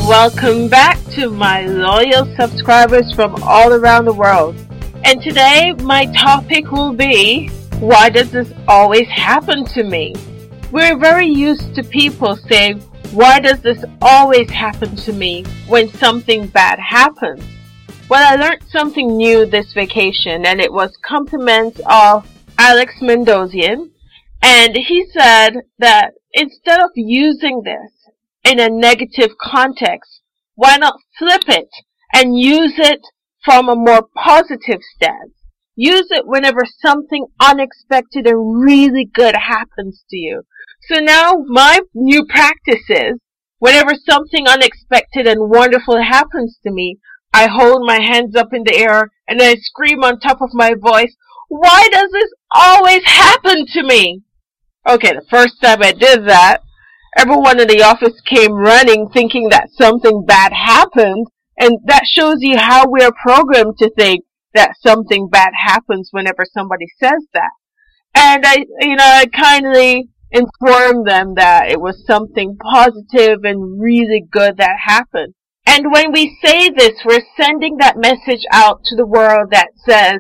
Welcome back to my loyal subscribers from all around the world. And today my topic will be, why does this always happen to me? We're very used to people saying, why does this always happen to me when something bad happens? Well, I learned something new this vacation, and it was compliments of Alex Mandossian. And he said that instead of using this in a negative context, why not flip it and use it from a more positive stance? Use it whenever something unexpected and really good happens to you. So now my new practice is, whenever something unexpected and wonderful happens to me, I hold my hands up in the air and I scream on top of my voice, why does this always happen to me? Okay, the first time I did that, everyone in the office came running thinking that something bad happened, and that shows you how we are programmed to think that something bad happens whenever somebody says that. And I kindly informed them that it was something positive and really good that happened. And when we say this, we're sending that message out to the world that says,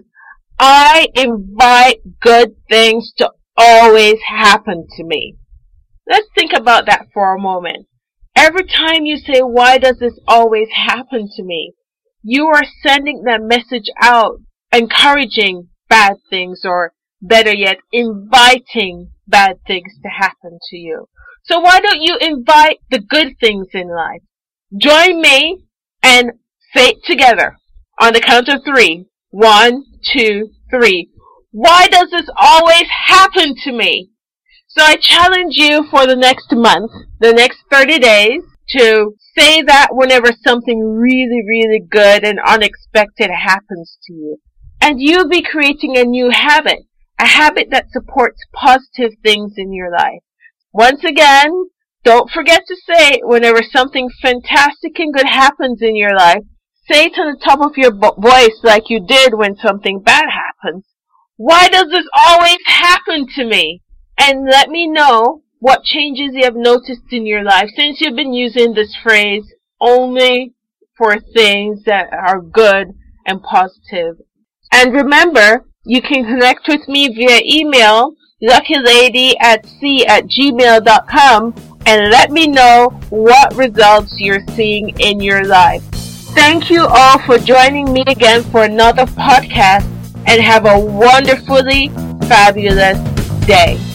I invite good things to always happen to me. Let's think about that for a moment. Every time you say, why does this always happen to me? You are sending that message out, encouraging bad things, or better yet, inviting bad things to happen to you. So why don't you invite the good things in life? Join me and say it together on the count of 3. 1, 2, 3. Why does this always happen to me? So I challenge you for the next month, the next 30 days, to say that whenever something really, really good and unexpected happens to you. And you'll be creating a new habit, a habit that supports positive things in your life. Once again, don't forget to say, whenever something fantastic and good happens in your life, say it on the top of your voice like you did when something bad happens. Why does this always happen to me? And let me know what changes you have noticed in your life since you've been using this phrase only for things that are good and positive. And remember, you can connect with me via email, luckylady@gmail.com, and let me know what results you're seeing in your life. Thank you all for joining me again for another podcast, and have a wonderfully fabulous day.